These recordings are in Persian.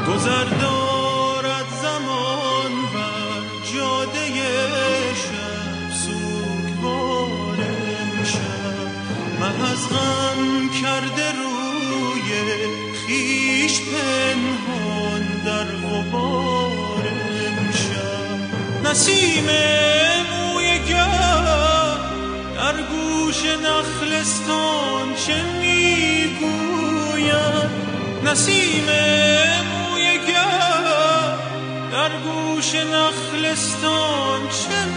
گذر دارد زمان بر جاده شب سوگوار امشب مه از غم کرده روی خویش پنهان در غبار امشب نسیم موی گرم در گوش نخلستان چه میگوید نسیم در گوش نخلستان چه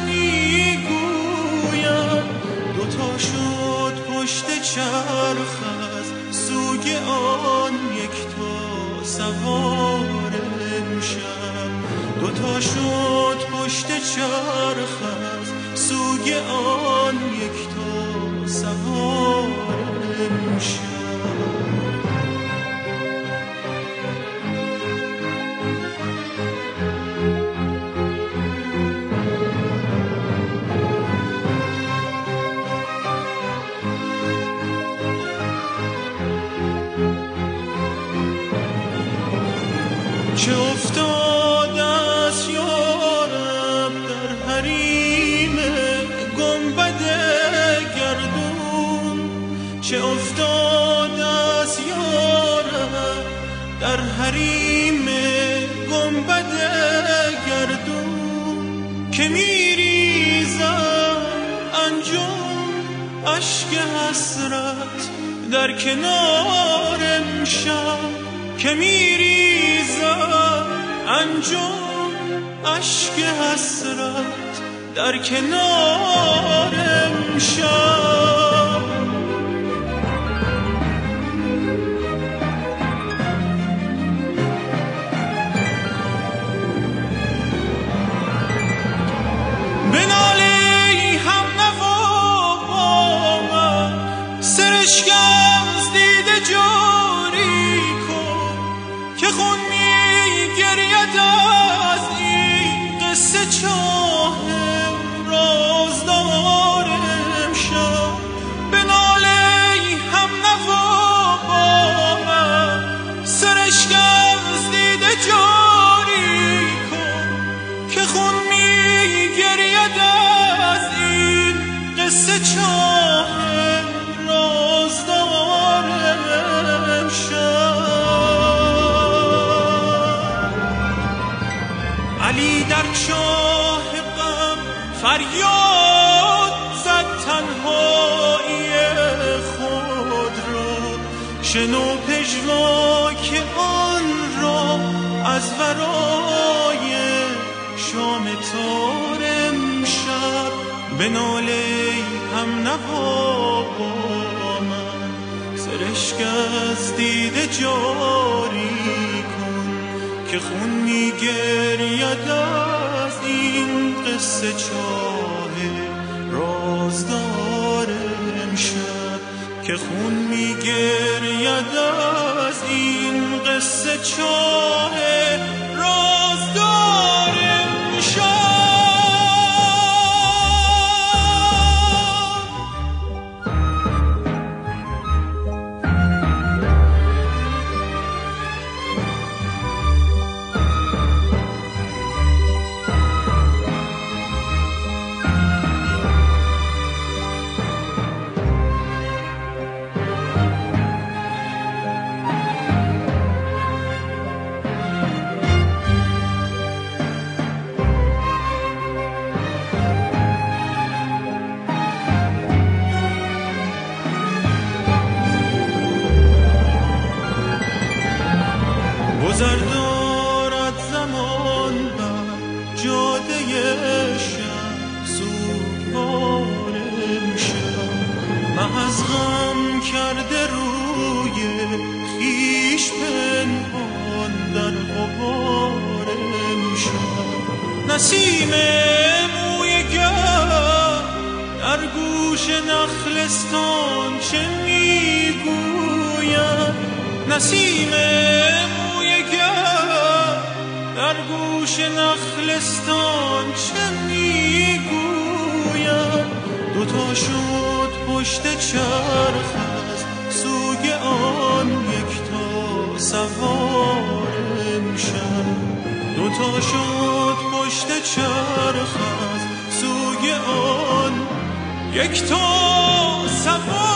میگوید دوتا شد پشت چرخ از سوگ آن یکتا سوار امشب دوتا شد پشت چرخ از سوگ آن یکتا سوار امشب چه افتاده است یارب در حریم گنبد گردون چه افتاده است یارب در حریم گنبد گردون که میریزم انجم اشک حسرت در کنار امشب که میریزم انجم اشک حسرت در کنار امشب بنالی هم نوا با من سرشکم از دیده جاری کن که خون میگرید از این قصه چاه رازدار امشب بنالی هم نوا با من سرشکم از دیده جاری کن که خون میگرید از این قصه چاه رازدار امشب علی در چاه غم فریاد زد تنهایی خود را شنو پژواک آن را از ورای شام تار امشب بنالی هم نوا با من سرشک از دیده جاری کن که خون میگرید از این قصه چاه رازدار امشب که خون میگرید از این قصه چاه رازدار امشب گذر دارد زمان بر جاده شب سوگوار امشب مه از غم کرده روی خویش پنهان در غبار امشب نسیم موی گرم در گوش نخلستان چه میگوید نسیم در گوش نخلستان چه میگوید دوتا شد پشت چرخ از سوگ آن یکتا سوار امشب دوتا شد پشت چرخ از سوی آن یک تا سوار